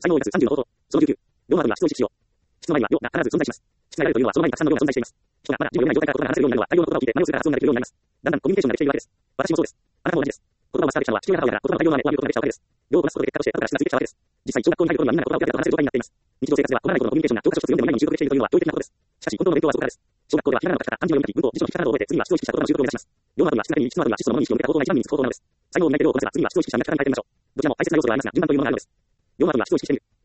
才能約30の法と、その19。4は主張しよう。質の前には、よが必ず存在します。質があるというのは、その前にたくさんのよが存在しています。人がまだ授業がない状態から言葉が話せるようになるのは、大量の言葉を聞いて、何をするか発音ができるようになります。だんだんコミュニケーションができているわけです。私もそうです。あなたも同じです。言葉をマスターできたのは、父親が母親が言葉の大量の前で学ぶことができたわけです。量をこなすことで結果として、後から質がついてきたわけです。実際、小学校に入る頃にはみんなが言葉をペラペラと話せる状態になっています。日常生活では、言葉ないことのコミュニケーションが教科書一つ読んでも毎日習得できているというのは驚異的なことです。しかし、本当の勉強はそこからです。小学校ではひらがなの書き方、漢字を読み書き、文法、辞書の筆記方などを覚えて、次は主張意識した言葉の習得を目指します。4は質なりに質の後には質素のものに意識を向けた方法が一番身につく方法なのです。才能を磨いて量をこなせば、次は主張意識した磨き方に変えてみましょう。どちらも大切な要素ではありますが、順番というものがあるのです。4は主張意識してみる。